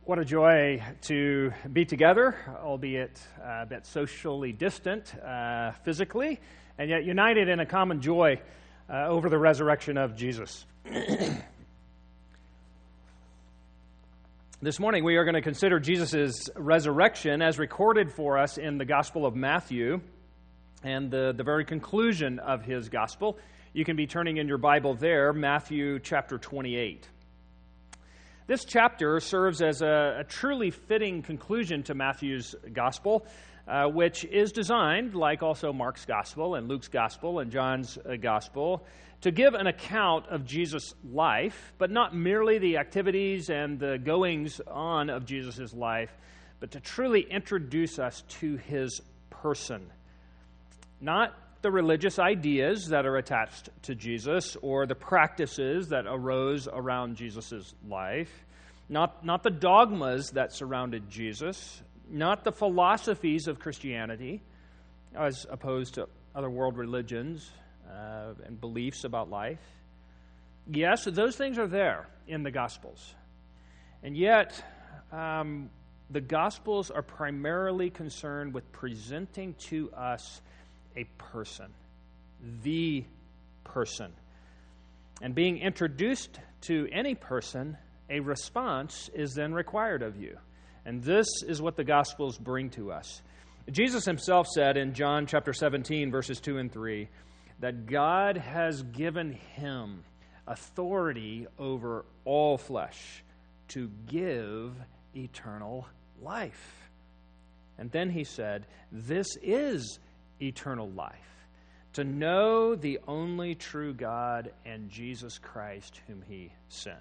What a joy to be together, albeit a bit socially distant physically, and yet united in a common joy over the resurrection of Jesus. This morning we are going to consider Jesus' resurrection as recorded for us in the Gospel of Matthew and the very conclusion of his Gospel. You can be turning in your Bible there, Matthew chapter 28. This chapter serves as a truly fitting conclusion to Matthew's Gospel, which is designed, like also Mark's Gospel and Luke's Gospel and John's Gospel, to give an account of Jesus' life, but not merely the activities and the goings-on of Jesus' life, but to truly introduce us to his person. Not the religious ideas that are attached to Jesus or the practices that arose around Jesus' life, not the dogmas that surrounded Jesus, not the philosophies of Christianity as opposed to other world religions and beliefs about life. Yes, those things are there in the Gospels. And yet, the Gospels are primarily concerned with presenting to us a person, the person. And being introduced to any person, a response is then required of you. And this is what the Gospels bring to us. Jesus himself said in John chapter 17, verses 2 and 3, that God has given him authority over all flesh to give eternal life. And then he said, this is eternal life, to know the only true God and Jesus Christ whom he sent.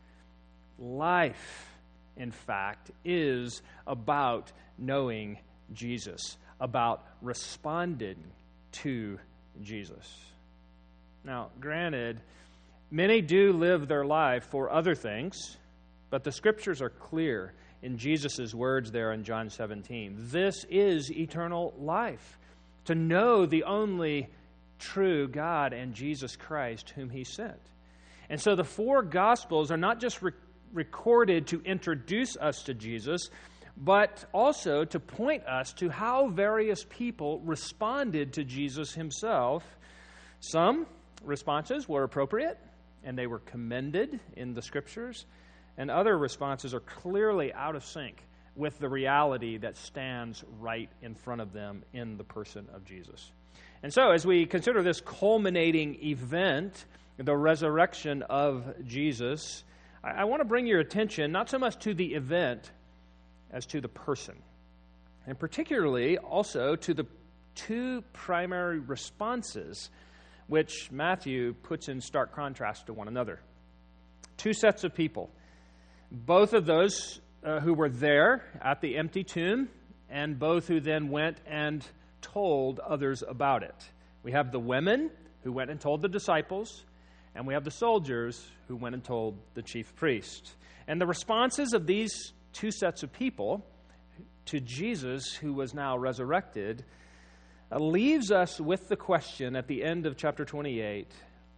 Life, in fact, is about knowing Jesus, about responding to Jesus. Now, granted, many do live their life for other things, but the Scriptures are clear in Jesus' words there in John 17. This is eternal life, to know the only true God and Jesus Christ whom he sent. And so the four Gospels are not just recorded to introduce us to Jesus, but also to point us to how various people responded to Jesus himself. Some responses were appropriate, and they were commended in the Scriptures, and other responses are clearly out of sync with the reality that stands right in front of them in the person of Jesus. And so, as we consider this culminating event, the resurrection of Jesus, I want to bring your attention not so much to the event as to the person, and particularly also to the two primary responses which Matthew puts in stark contrast to one another. Two sets of people, both of those who were there at the empty tomb, and both who then went and told others about it. We have the women who went and told the disciples, and we have the soldiers who went and told the chief priest. And the responses of these two sets of people to Jesus, who was now resurrected, leaves us with the question at the end of chapter 28,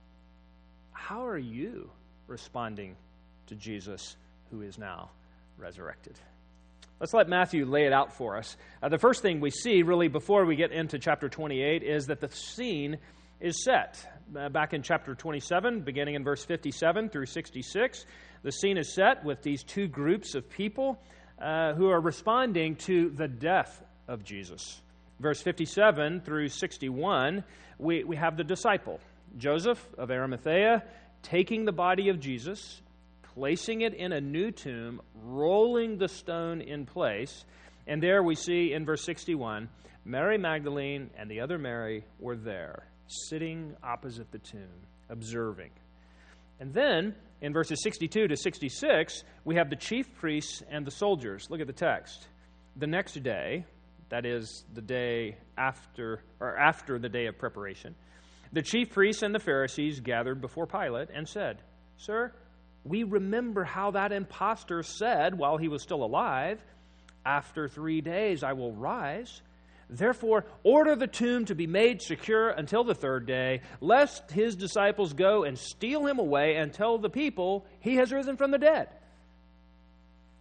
how are you responding to Jesus, who is now resurrected? Let's let Matthew lay it out for us. The first thing we see, really, before we get into chapter 28, is that the scene is set. Back in chapter 27, beginning in verse 57 through 66, the scene is set with these two groups of people who are responding to the death of Jesus. Verse 57 through 61, we have the disciple, Joseph of Arimathea, taking the body of Jesus, placing it in a new tomb, rolling the stone in place. And there we see in verse 61, Mary Magdalene and the other Mary were there, sitting opposite the tomb, observing. And then in verses 62 to 66, we have the chief priests and the soldiers. Look at the text. The next day, that is the day after the day of preparation, the chief priests and the Pharisees gathered before Pilate and said, "Sir, we remember how that impostor said while he was still alive, 'After 3 days I will rise.' Therefore, order the tomb to be made secure until the third day, lest his disciples go and steal him away and tell the people he has risen from the dead."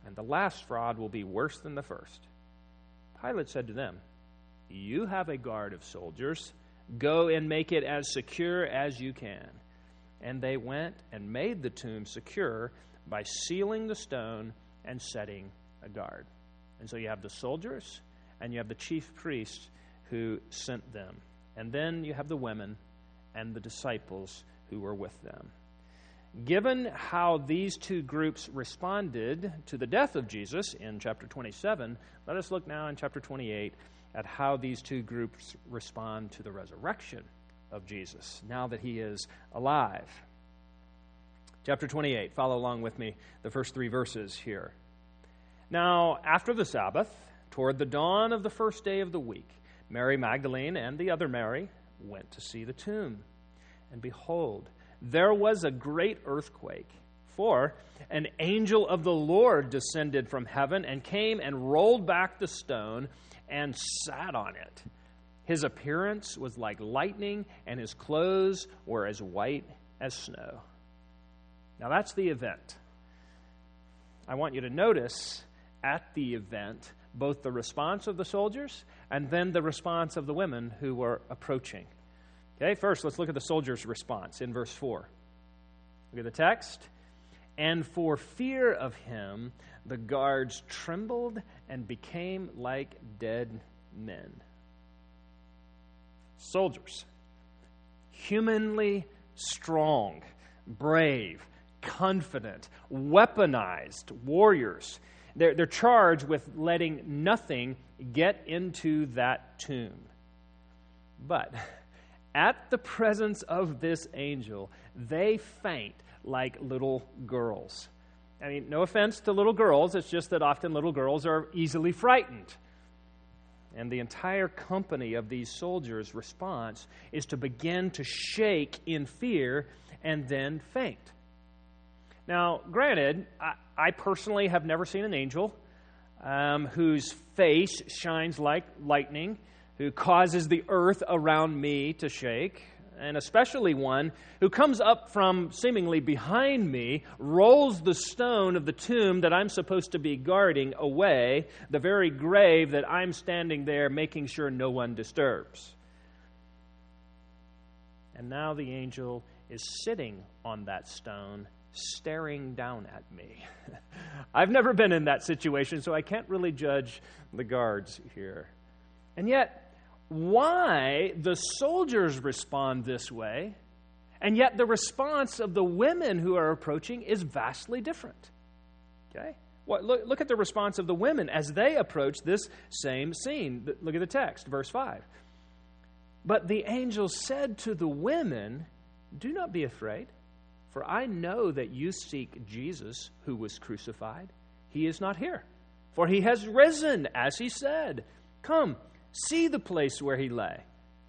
and the last fraud will be worse than the first." Pilate said to them, "You have a guard of soldiers. Go and make it as secure as you can." And they went and made the tomb secure by sealing the stone and setting a guard. And so you have the soldiers and you have the chief priests who sent them. And then you have the women and the disciples who were with them. Given how these two groups responded to the death of Jesus in chapter 27, let us look now in chapter 28 at how these two groups respond to the resurrection of Jesus, now that he is alive. Chapter 28, follow along with me, the first 3 verses here. "Now, after the Sabbath, toward the dawn of the first day of the week, Mary Magdalene and the other Mary went to see the tomb. And behold, there was a great earthquake, for an angel of the Lord descended from heaven and came and rolled back the stone and sat on it. His appearance was like lightning, and his clothes were as white as snow." Now that's the event. I want you to notice at the event both the response of the soldiers and then the response of the women who were approaching. Okay, first let's look at the soldiers' response in verse 4. Look at the text. "And for fear of him, the guards trembled and became like dead men." Soldiers, humanly strong, brave, confident, weaponized warriors. They're charged with letting nothing get into that tomb. But at the presence of this angel, they faint like little girls. I mean, no offense to little girls, it's just that often little girls are easily frightened. And the entire company of these soldiers' response is to begin to shake in fear and then faint. Now, granted, I personally have never seen an angel whose face shines like lightning, who causes the earth around me to shake, and especially one who comes up from seemingly behind me, rolls the stone of the tomb that I'm supposed to be guarding away, the very grave that I'm standing there making sure no one disturbs. And now the angel is sitting on that stone, staring down at me. I've never been in that situation, so I can't really judge the guards here. And yet, why the soldiers respond this way, and yet the response of the women who are approaching is vastly different. Okay? Well, look at the response of the women as they approach this same scene. Look at the text, verse 5. "But the angel said to the women, 'Do not be afraid, for I know that you seek Jesus who was crucified. He is not here, for he has risen, as he said. Come, see the place where he lay.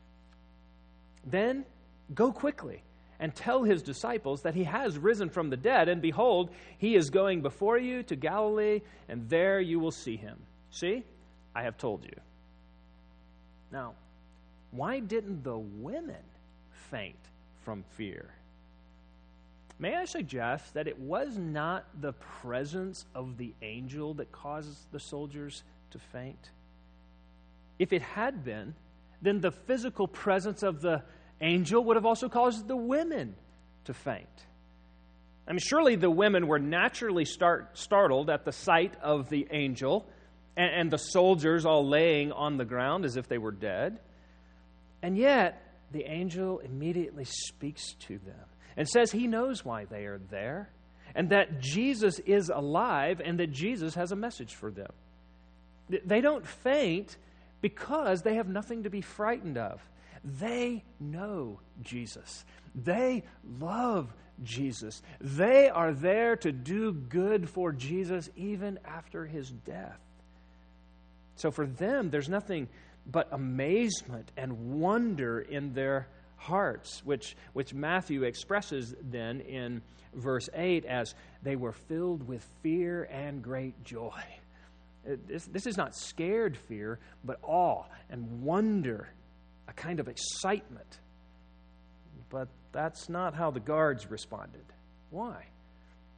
Then go quickly and tell his disciples that he has risen from the dead, and behold, he is going before you to Galilee, and there you will see him. See, I have told you.'" Now, why didn't the women faint from fear? May I suggest that it was not the presence of the angel that causes the soldiers to faint? If it had been, then the physical presence of the angel would have also caused the women to faint. I mean, surely the women were naturally startled at the sight of the angel and the soldiers all laying on the ground as if they were dead. And yet, the angel immediately speaks to them and says he knows why they are there, and that Jesus is alive, and that Jesus has a message for them. They don't faint because they have nothing to be frightened of. They know Jesus. They love Jesus. They are there to do good for Jesus even after his death. So for them, there's nothing but amazement and wonder in their hearts, which Matthew expresses then in verse 8 as they were filled with fear and great joy. This is not scared fear, but awe and wonder, a kind of excitement. But that's not how the guards responded. Why?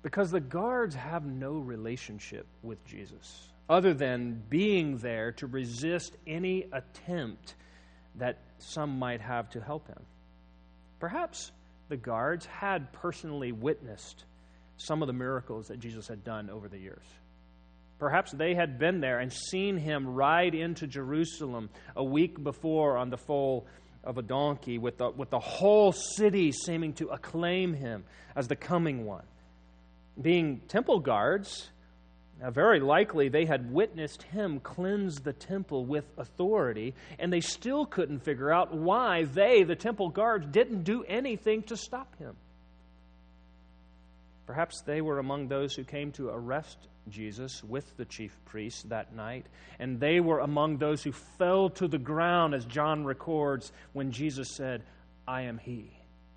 Because the guards have no relationship with Jesus, other than being there to resist any attempt that some might have to help him. Perhaps the guards had personally witnessed some of the miracles that Jesus had done over the years. Perhaps they had been there and seen him ride into Jerusalem a week before on the foal of a donkey, with the whole city seeming to acclaim him as the coming one. Being temple guards, very likely they had witnessed him cleanse the temple with authority, and they still couldn't figure out why they, the temple guards, didn't do anything to stop him. Perhaps they were among those who came to arrest Jesus with the chief priests that night, and they were among those who fell to the ground, as John records, when Jesus said, "I am he."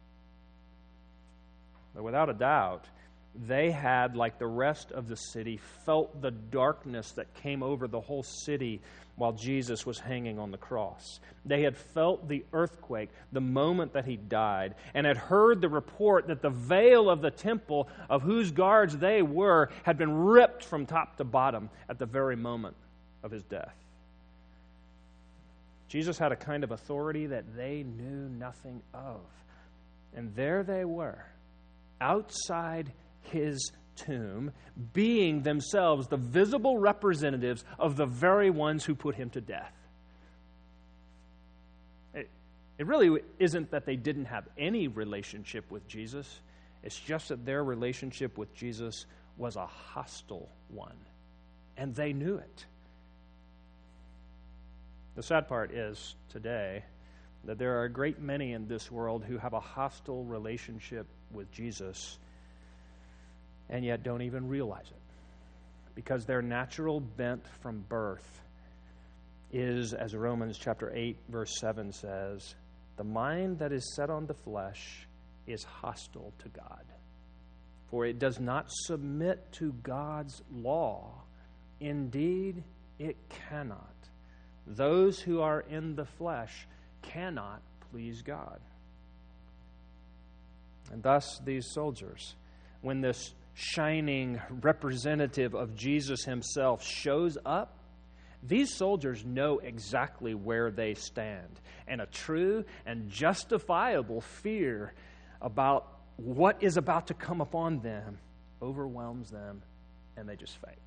But without a doubt, they had, like the rest of the city, felt the darkness that came over the whole city while Jesus was hanging on the cross. They had felt the earthquake the moment that he died, and had heard the report that the veil of the temple, of whose guards they were, had been ripped from top to bottom at the very moment of his death. Jesus had a kind of authority that they knew nothing of. And there they were, outside his tomb, being themselves the visible representatives of the very ones who put him to death. It really isn't that they didn't have any relationship with Jesus. It's just that their relationship with Jesus was a hostile one, and they knew it. The sad part is today that there are a great many in this world who have a hostile relationship with Jesus and yet don't even realize it, because their natural bent from birth is, as Romans chapter 8, verse 7 says, "The mind that is set on the flesh is hostile to God, for it does not submit to God's law. Indeed, it cannot. Those who are in the flesh cannot please God." And thus these soldiers, when this shining representative of Jesus himself shows up, these soldiers know exactly where they stand, and a true and justifiable fear about what is about to come upon them overwhelms them, and they just faint.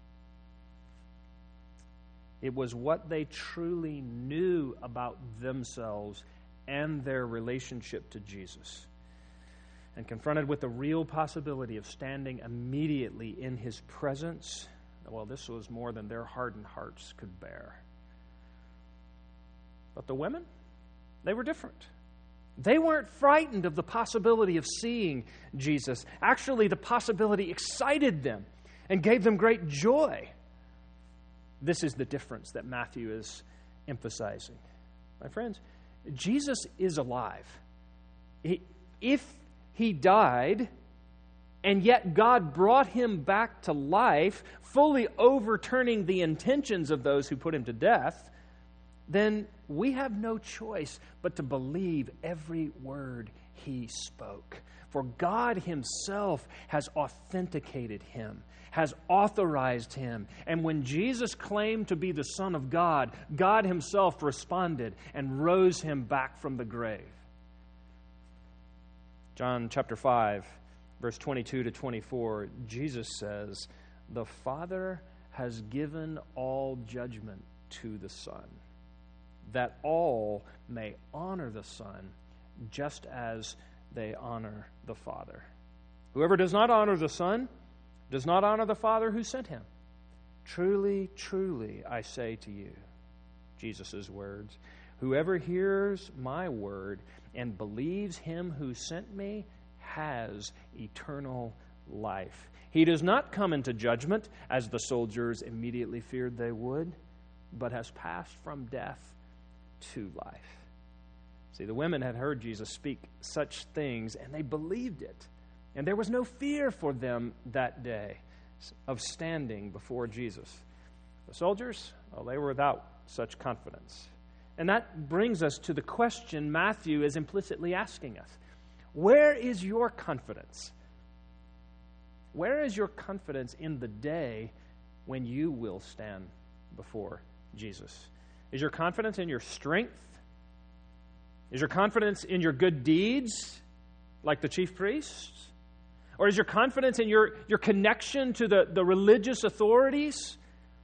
It was what they truly knew about themselves and their relationship to Jesus. And confronted with the real possibility of standing immediately in his presence, well, this was more than their hardened hearts could bear. But the women, they were different. They weren't frightened of the possibility of seeing Jesus. Actually, the possibility excited them and gave them great joy. This is the difference that Matthew is emphasizing. My friends, Jesus is alive. If he died, and yet God brought him back to life, fully overturning the intentions of those who put him to death, then we have no choice but to believe every word he spoke. For God himself has authenticated him, has authorized him. And when Jesus claimed to be the Son of God, God himself responded and rose him back from the grave. John chapter 5, verse 22 to 24, Jesus says, "The Father has given all judgment to the Son, that all may honor the Son just as they honor the Father. Whoever does not honor the Son does not honor the Father who sent him. Truly, truly, I say to you," Jesus' words, "whoever hears my word and believes him who sent me has eternal life. He does not come into judgment, as the soldiers immediately feared they would, but has passed from death to life." See, the women had heard Jesus speak such things, and they believed it. And there was no fear for them that day of standing before Jesus. The soldiers, well, they were without such confidence. And that brings us to the question Matthew is implicitly asking us. Where is your confidence? where is your confidence in the day when you will stand before Jesus? Is your confidence in your strength? Is your confidence in your good deeds, like the chief priests? Or is your confidence in your connection to the religious authorities?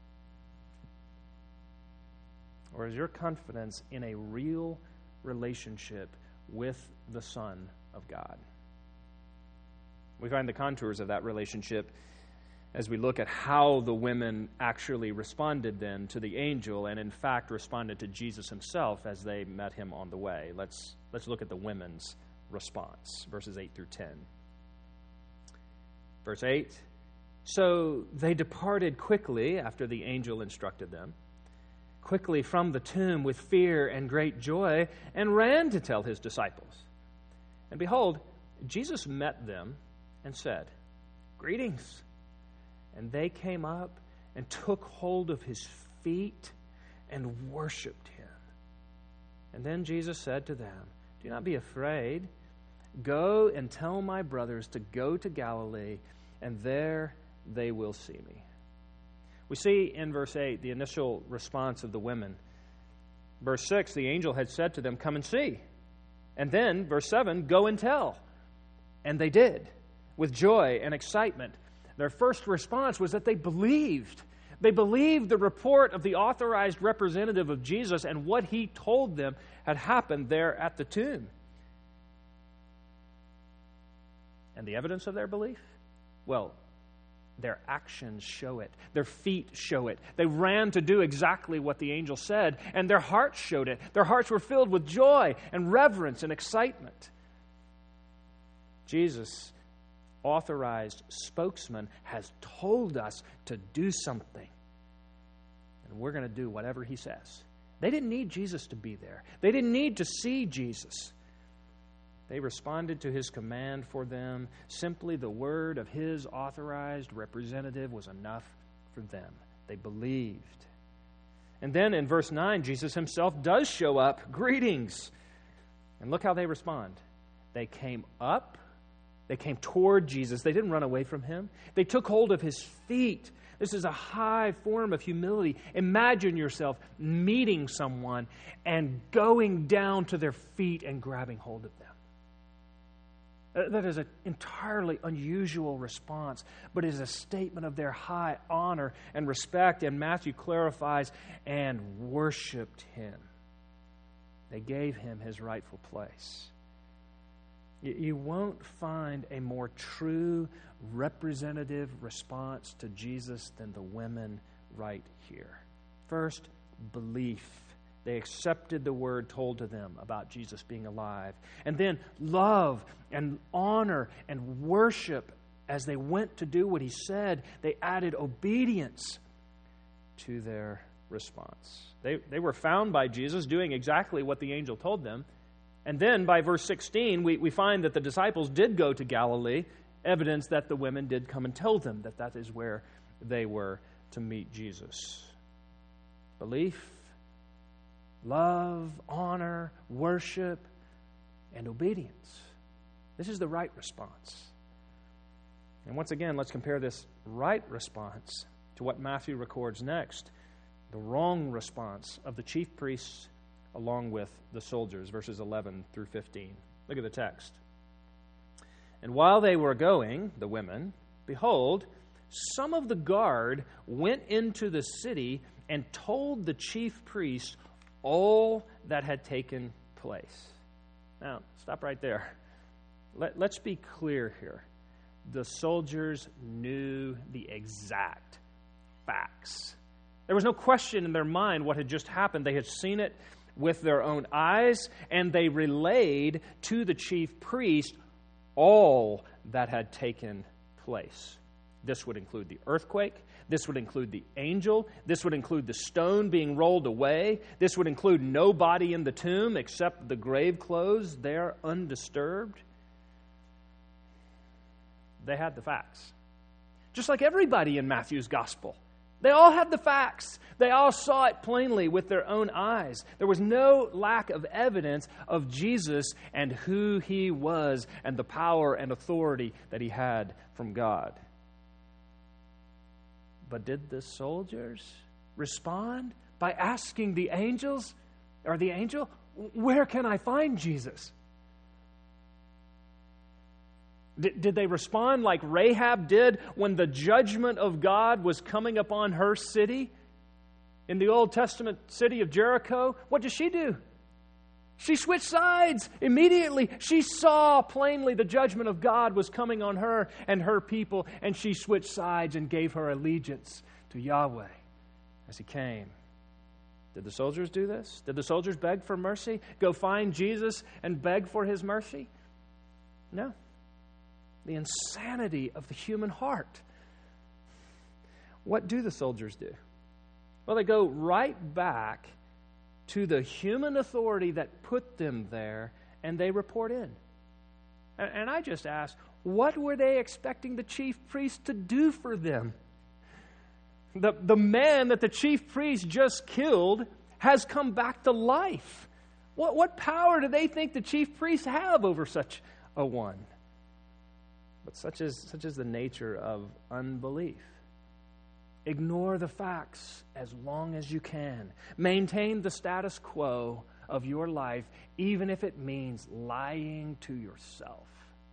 Or is your confidence in a real relationship with the Son of God? We find the contours of that relationship as we look at how the women actually responded then to the angel, and in fact responded to Jesus himself as they met him on the way. Let's look at the women's response, verses 8 through 10. Verse 8, so they departed quickly after the angel instructed them, quickly from the tomb with fear and great joy, and ran to tell his disciples. And behold, Jesus met them and said, greetings. And they came up and took hold of his feet and worshiped him. And then Jesus said to them, do not be afraid. Go and tell my brothers to go to Galilee, and there they will see me. We see in verse 8 the initial response of the women. Verse 6, the angel had said to them, come and see. And then, verse 7, go and tell. And they did, with joy and excitement. Their first response was that they believed. They believed the report of the authorized representative of Jesus and what he told them had happened there at the tomb. And the evidence of their belief? Well, their actions show it. Their feet show it. They ran to do exactly what the angel said, and their hearts showed it. Their hearts were filled with joy and reverence and excitement. Jesus, authorized spokesman, has told us to do something, and we're going to do whatever he says. They didn't need Jesus to be there. They didn't need to see Jesus. They responded to his command for them. Simply the word of his authorized representative was enough for them. They believed. And then in verse 9, Jesus himself does show up. Greetings. And look how they respond. They came up. They came toward Jesus. They didn't run away from him. They took hold of his feet. This is a high form of humility. Imagine yourself meeting someone and going down to their feet and grabbing hold of them. That is an entirely unusual response, but it is a statement of their high honor and respect. And Matthew clarifies, and worshiped him. They gave him his rightful place. You won't find a more true representative response to Jesus than the women right here. First, belief. They accepted the word told to them about Jesus being alive. And then love and honor and worship as they went to do what he said. They added obedience to their response. They were found by Jesus doing exactly what the angel told them. And then by verse 16, we find that the disciples did go to Galilee, evidence that the women did come and tell them that that is where they were to meet Jesus. Belief, love, honor, worship, and obedience. This is the right response. And once again, let's compare this right response to what Matthew records next, the wrong response of the chief priests along with the soldiers, verses 11 through 15. Look at the text. And while they were going, the women, behold, some of the guard went into the city and told the chief priests all that had taken place. Now, stop right there. Let's be clear here. The soldiers knew the exact facts. There was no question in their mind what had just happened. They had seen it with their own eyes, and they relayed to the chief priest all that had taken place. This would include the earthquake. This would include the angel. This would include the stone being rolled away. This would include no body in the tomb except the grave clothes there undisturbed. They had the facts. Just like everybody in Matthew's gospel. They all had the facts. They all saw it plainly with their own eyes. There was no lack of evidence of Jesus and who he was and the power and authority that he had from God. But did the soldiers respond by asking the angel, where can I find Jesus? Did they respond like Rahab did when the judgment of God was coming upon her city? In the Old Testament city of Jericho, what did she do? She switched sides immediately. She saw plainly the judgment of God was coming on her and her people, and she switched sides and gave her allegiance to Yahweh as He came. Did the soldiers do this? Did the soldiers beg for mercy? Go find Jesus and beg for His mercy? No. The insanity of the human heart. What do the soldiers do? Well, they go right back to the human authority that put them there, and they report in. And I just ask, what were they expecting the chief priest to do for them? The man that the chief priest just killed has come back to life. What power do they think the chief priests have over such a one? But such is the nature of unbelief. Ignore the facts as long as you can. Maintain the status quo of your life, even if it means lying to yourself.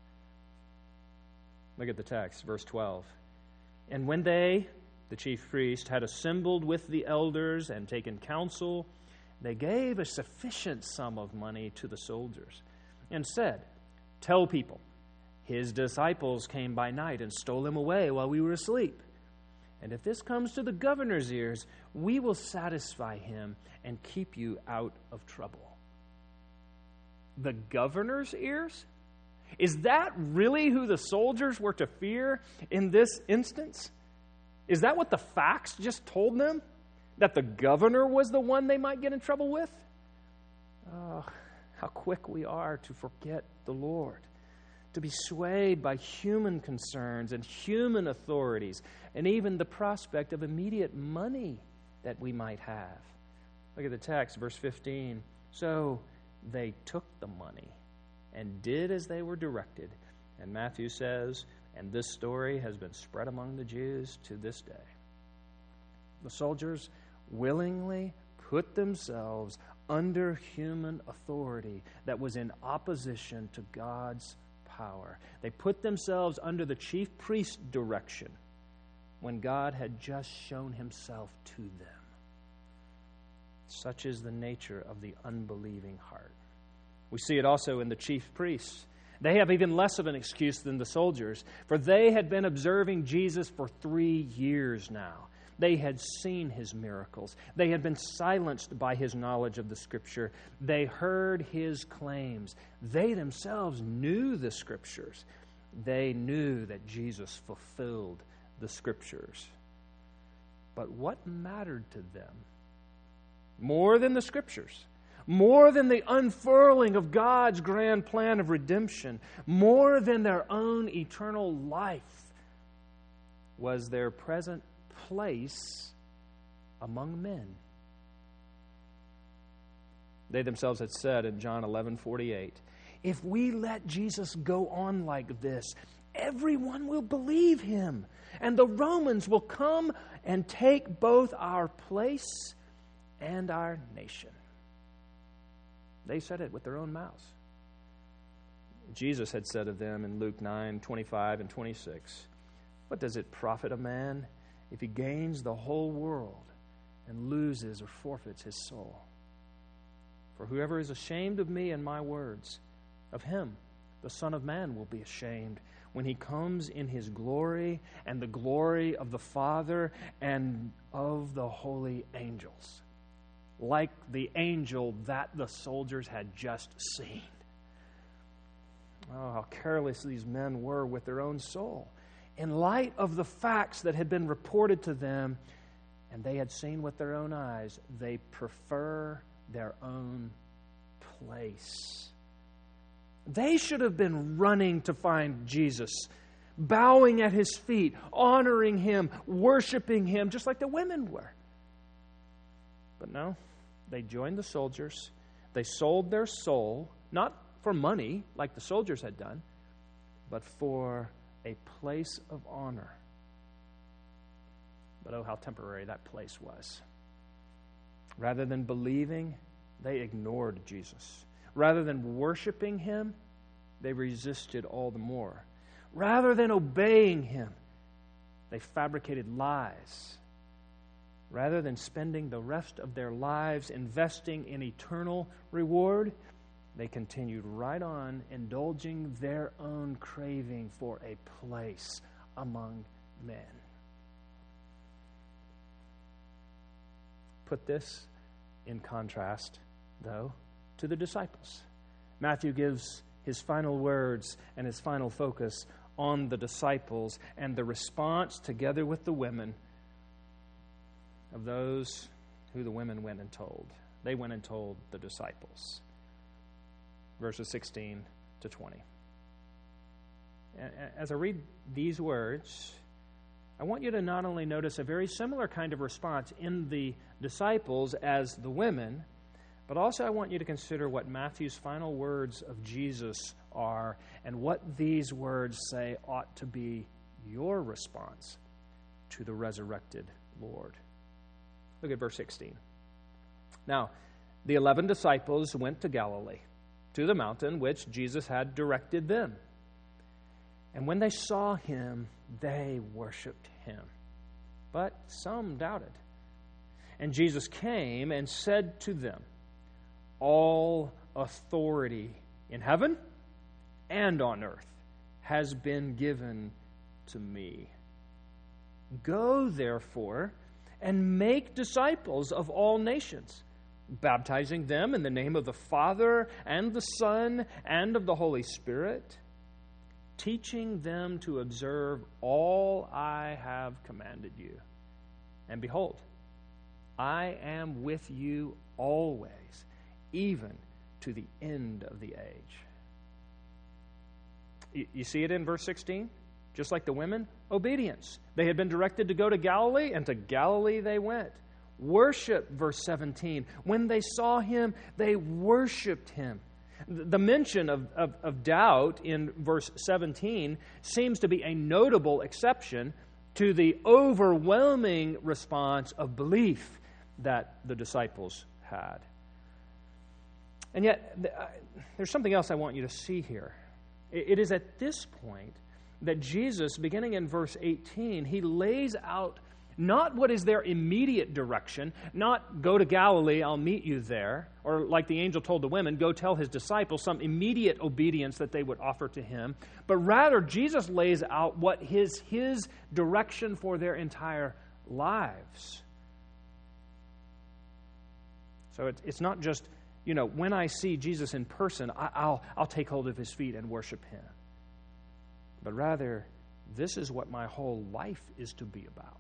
Look at the text, verse 12. And when they, the chief priest, had assembled with the elders and taken counsel, they gave a sufficient sum of money to the soldiers and said, "Tell people, His disciples came by night and stole Him away while we were asleep. And if this comes to the governor's ears, we will satisfy him and keep you out of trouble." The governor's ears? Is that really who the soldiers were to fear in this instance? Is that what the facts just told them? That the governor was the one they might get in trouble with? Oh, how quick we are to forget the Lord, to be swayed by human concerns and human authorities, and even the prospect of immediate money that we might have. Look at the text, verse 15. So they took the money and did as they were directed. And Matthew says, and this story has been spread among the Jews to this day. The soldiers willingly put themselves under human authority that was in opposition to God's power. They put themselves under the chief priest's direction when God had just shown Himself to them. Such is the nature of the unbelieving heart. We see it also in the chief priests. They have even less of an excuse than the soldiers, for they had been observing Jesus for 3 years now. They had seen His miracles. They had been silenced by His knowledge of the Scripture. They heard His claims. They themselves knew the Scriptures. They knew that Jesus fulfilled the Scriptures. But what mattered to them more than the Scriptures, more than the unfurling of God's grand plan of redemption, more than their own eternal life, was their present place among men. They themselves had said in John 11:48, if we let Jesus go on like this, everyone will believe Him, and the Romans will come and take both our place and our nation. They said it with their own mouths. Jesus had said of them in Luke 9:25 and 26, what does it profit a man if he gains the whole world and loses or forfeits his soul? For whoever is ashamed of me and my words, of him the Son of Man will be ashamed when He comes in His glory and the glory of the Father and of the holy angels, like the angel that the soldiers had just seen. Oh, how careless these men were with their own soul. In light of the facts that had been reported to them, and they had seen with their own eyes, they prefer their own place. They should have been running to find Jesus, bowing at His feet, honoring Him, worshiping Him, just like the women were. But no, they joined the soldiers. They sold their soul, not for money like the soldiers had done, but for a place of honor. But oh, how temporary that place was. Rather than believing, they ignored Jesus. Rather than worshiping him, they resisted all the more. Rather than obeying him, they fabricated lies. Rather than spending the rest of their lives investing in eternal reward, they continued right on indulging their own craving for a place among men. Put this in contrast, though, to the disciples. Matthew gives his final words and his final focus on the disciples and the response, together with the women, of those who the women went and told. They went and told the disciples. Verses 16 to 20. As I read these words, I want you to not only notice a very similar kind of response in the disciples as the women, but also I want you to consider what Matthew's final words of Jesus are and what these words say ought to be your response to the resurrected Lord. Look at verse 16. Now, the 11 disciples went to Galilee, to the mountain which Jesus had directed them. And when they saw him, they worshipped him. But some doubted. And Jesus came and said to them, "All authority in heaven and on earth has been given to me. Go, therefore, and make disciples of all nations, baptizing them in the name of the Father and the Son and of the Holy Spirit, teaching them to observe all I have commanded you. And behold, I am with you always, even to the end of the age." You see it in verse 16? Just like the women, obedience. They had been directed to go to Galilee, and to Galilee they went. Worship, verse 17. When they saw him, they worshiped him. The mention of doubt in verse 17 seems to be a notable exception to the overwhelming response of belief that the disciples had. And yet, there's something else I want you to see here. It is at this point that Jesus, beginning in verse 18, he lays out not what is their immediate direction, not go to Galilee, I'll meet you there, or like the angel told the women, go tell his disciples some immediate obedience that they would offer to him, but rather Jesus lays out what his direction for their entire lives. So it's not just, when I see Jesus in person, I'll take hold of his feet and worship him. But rather, this is what my whole life is to be about.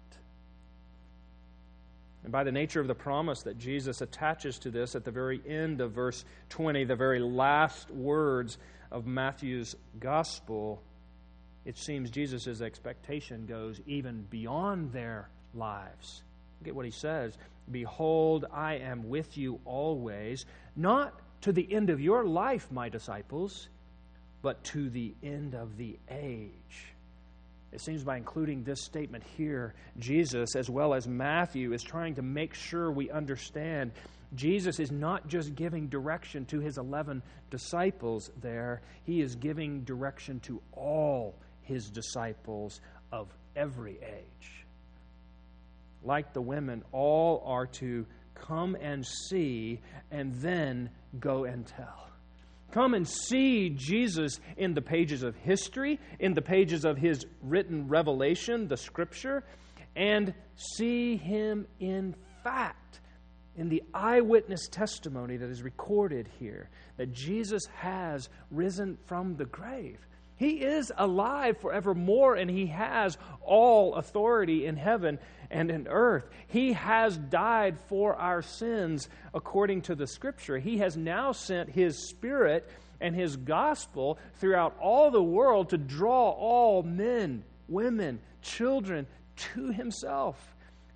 And by the nature of the promise that Jesus attaches to this at the very end of verse 20, the very last words of Matthew's gospel, it seems Jesus' expectation goes even beyond their lives. Look at what he says. "Behold, I am with you always, not to the end of your life, my disciples, but to the end of the age." It seems by including this statement here, Jesus, as well as Matthew, is trying to make sure we understand Jesus is not just giving direction to his 11 disciples there. He is giving direction to all his disciples of every age. Like the women, all are to come and see and then go and tell. Come and see Jesus in the pages of history, in the pages of his written revelation, the Scripture, and see him in fact in the eyewitness testimony that is recorded here, that Jesus has risen from the grave. He is alive forevermore, and he has all authority in heaven and in earth. He has died for our sins according to the Scripture. He has now sent his Spirit and his gospel throughout all the world to draw all men, women, children to himself.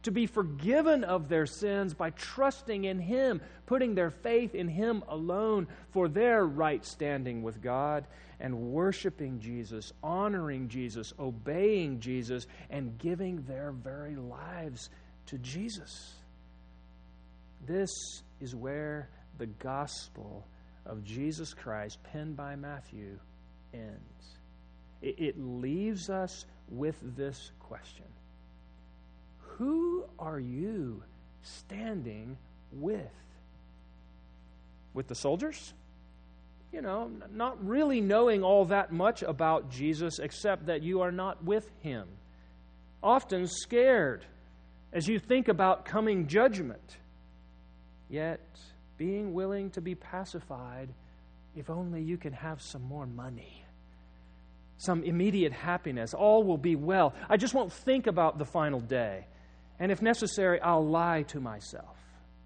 to be forgiven of their sins by trusting in Him, putting their faith in Him alone for their right standing with God, and worshiping Jesus, honoring Jesus, obeying Jesus, and giving their very lives to Jesus. This is where the gospel of Jesus Christ, penned by Matthew, ends. It leaves us with this question: who are you standing with? With the soldiers? Not really knowing all that much about Jesus, except that you are not with Him. Often scared as you think about coming judgment, yet being willing to be pacified if only you can have some more money, some immediate happiness. All will be well. I just won't think about the final day. And if necessary, I'll lie to myself.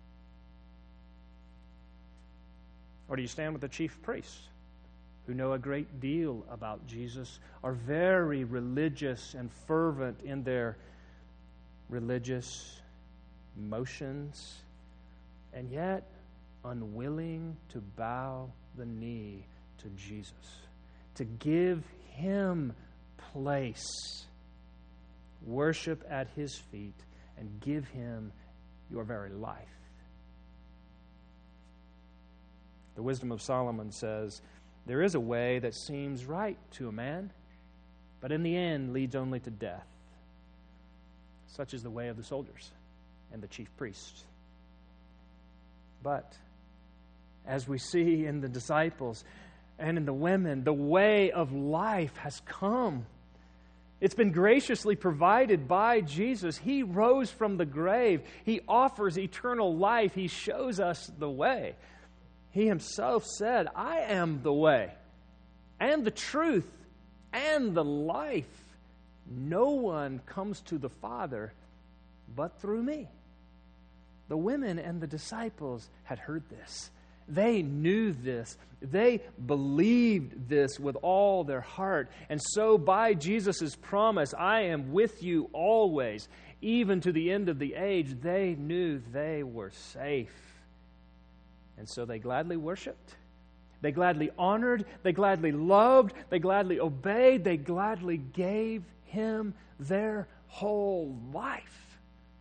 Or do you stand with the chief priests, who know a great deal about Jesus, are very religious and fervent in their religious motions, and yet unwilling to bow the knee to Jesus, to give Him place, worship at His feet, and give Him your very life? The Wisdom of Solomon says, there is a way that seems right to a man, but in the end leads only to death. Such is the way of the soldiers and the chief priests. But as we see in the disciples and in the women, the way of life has come. It's been graciously provided by Jesus. He rose from the grave. He offers eternal life. He shows us the way. He Himself said, I am the way and the truth and the life. No one comes to the Father but through me. The women and the disciples had heard this. They knew this. They believed this with all their heart. And so by Jesus' promise, I am with you always, even to the end of the age, they knew they were safe. And so they gladly worshiped. They gladly honored. They gladly loved. They gladly obeyed. They gladly gave Him their whole life.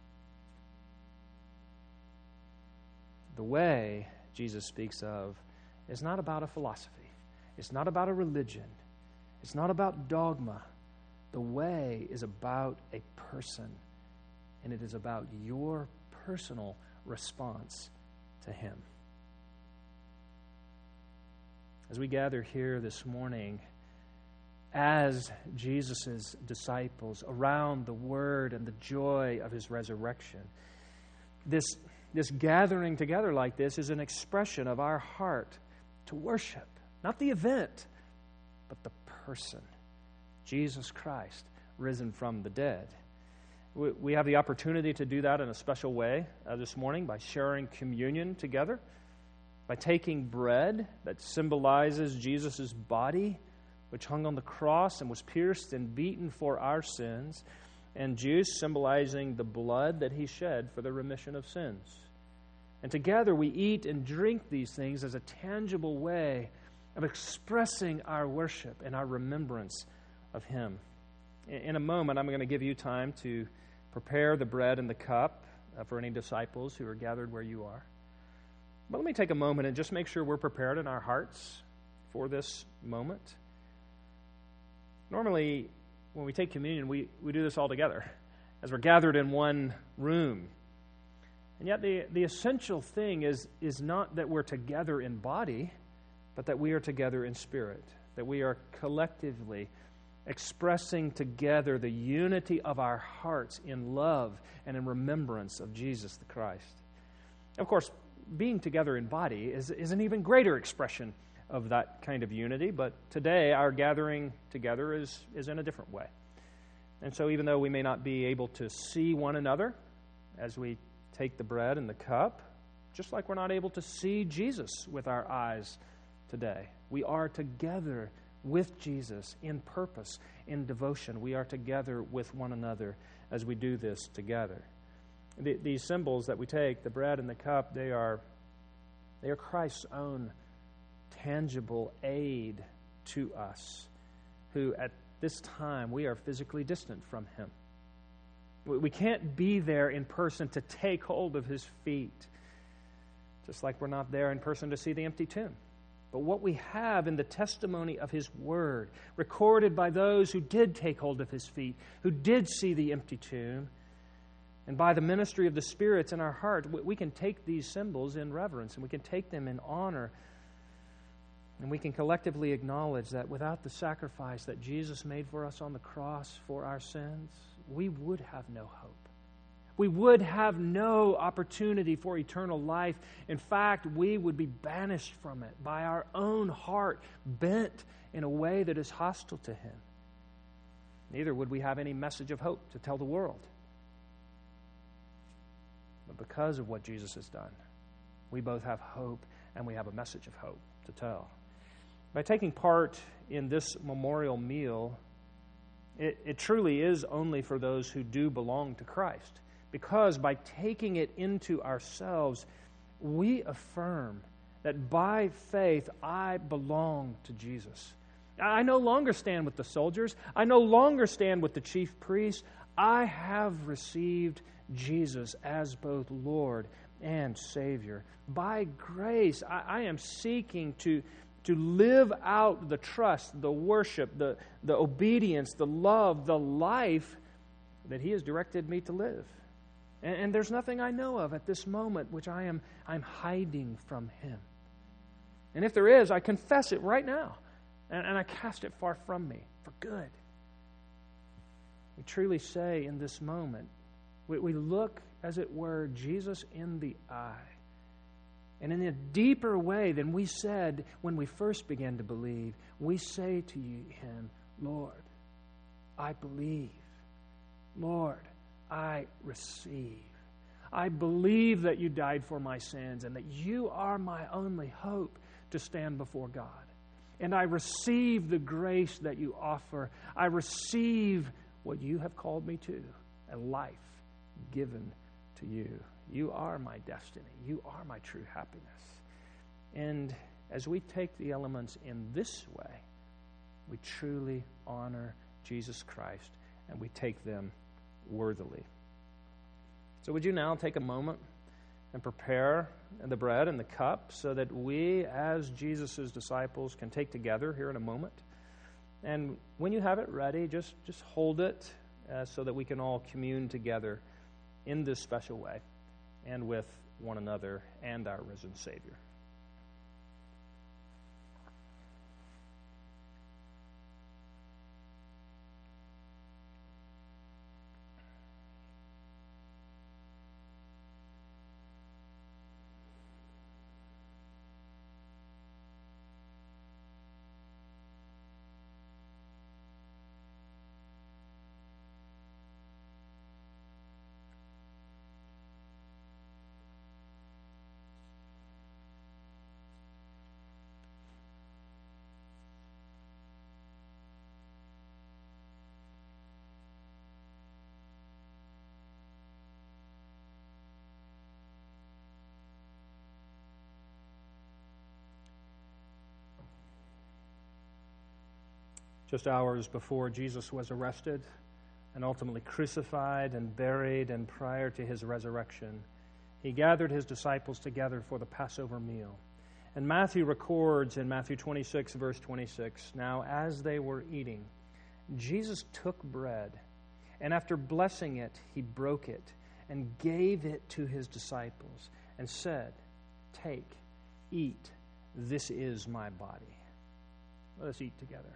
The way Jesus speaks of is not about a philosophy. It's not about a religion. It's not about dogma. The way is about a person, and it is about your personal response to Him. As we gather here this morning, as Jesus' disciples around the Word and the joy of His resurrection, this gathering together like this is an expression of our heart to worship, not the event, but the person, Jesus Christ, risen from the dead. We have the opportunity to do that in a special way this morning by sharing communion together, by taking bread that symbolizes Jesus' body, which hung on the cross and was pierced and beaten for our sins, and juice symbolizing the blood that He shed for the remission of sins. And together we eat and drink these things as a tangible way of expressing our worship and our remembrance of Him. In a moment, I'm going to give you time to prepare the bread and the cup for any disciples who are gathered where you are. But let me take a moment and just make sure we're prepared in our hearts for this moment. Normally, when we take communion, we do this all together as we're gathered in one room. And yet the essential thing is not that we're together in body, but that we are together in spirit, that we are collectively expressing together the unity of our hearts in love and in remembrance of Jesus the Christ. Of course, being together in body is an even greater expression of that kind of unity, but today our gathering together is in a different way. And so even though we may not be able to see one another as we take the bread and the cup, just like we're not able to see Jesus with our eyes today, we are together with Jesus in purpose, in devotion. We are together with one another as we do this together. These symbols that we take, the bread and the cup, they are Christ's own tangible aid to us, who at this time we are physically distant from Him. We can't be there in person to take hold of His feet, just like we're not there in person to see the empty tomb. But what we have in the testimony of His Word, recorded by those who did take hold of His feet, who did see the empty tomb, and by the ministry of the spirits in our heart, we can take these symbols in reverence, and we can take them in honor, and we can collectively acknowledge that without the sacrifice that Jesus made for us on the cross for our sins, we would have no hope. We would have no opportunity for eternal life. In fact, we would be banished from it by our own heart, bent in a way that is hostile to Him. Neither would we have any message of hope to tell the world. But because of what Jesus has done, we both have hope and we have a message of hope to tell. By taking part in this memorial meal, it truly is only for those who do belong to Christ. Because by taking it into ourselves, we affirm that by faith I belong to Jesus. I no longer stand with the soldiers. I no longer stand with the chief priests. I have received Jesus as both Lord and Savior. By grace, I am seeking to live out the trust, the worship, the obedience, the love, the life that He has directed me to live. And there's nothing I know of at this moment which I'm hiding from Him. And if there is, I confess it right now. And I cast it far from me for good. We truly say in this moment, we look, as it were, Jesus in the eye. And in a deeper way than we said when we first began to believe, we say to Him, Lord, I believe. Lord, I receive. I believe that You died for my sins and that You are my only hope to stand before God. And I receive the grace that You offer. I receive what You have called me to, a life given to You. You are my destiny. You are my true happiness. And as we take the elements in this way, we truly honor Jesus Christ and we take them worthily. So would you now take a moment and prepare the bread and the cup so that we, as Jesus' disciples, can take together here in a moment. And when you have it ready, just hold it so that we can all commune together in this special way and with one another and our risen Savior. Just hours before Jesus was arrested and ultimately crucified and buried, and prior to His resurrection, He gathered His disciples together for the Passover meal. And Matthew records in Matthew 26, verse 26, "Now as they were eating, Jesus took bread, and after blessing it, He broke it and gave it to His disciples and said, 'Take, eat, this is my body.'" Let us eat together.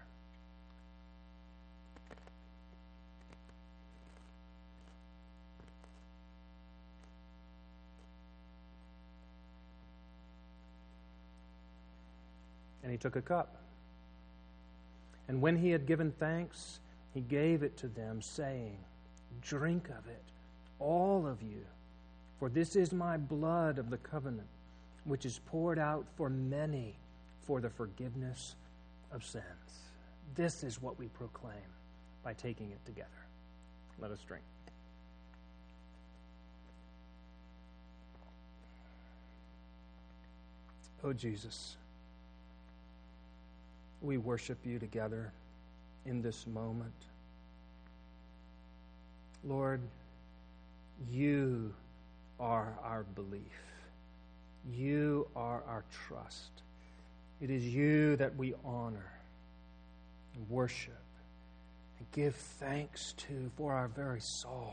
And He took a cup. And when He had given thanks, He gave it to them, saying, "Drink of it, all of you, for this is my blood of the covenant, which is poured out for many for the forgiveness of sins." This is what we proclaim by taking it together. Let us drink. Oh, Jesus, we worship you together in this moment. Lord, you are our belief. You are our trust. It is you that we honor and worship and give thanks to for our very soul.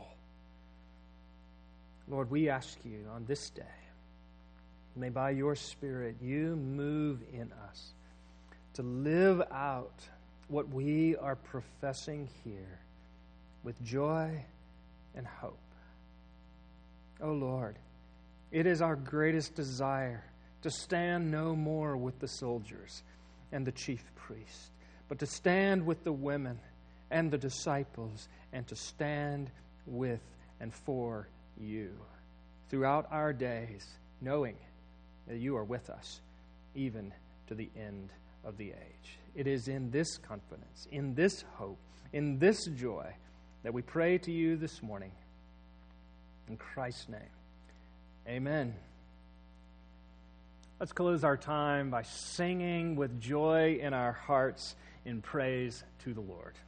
Lord, we ask you on this day, may by your Spirit you move in us to live out what we are professing here with joy and hope. Oh Lord, it is our greatest desire to stand no more with the soldiers and the chief priests, but to stand with the women and the disciples and to stand with and for you throughout our days, knowing that you are with us even to the end of the age. It is in this confidence, in this hope, in this joy that we pray to you this morning. In Christ's name, amen. Let's close our time by singing with joy in our hearts in praise to the Lord.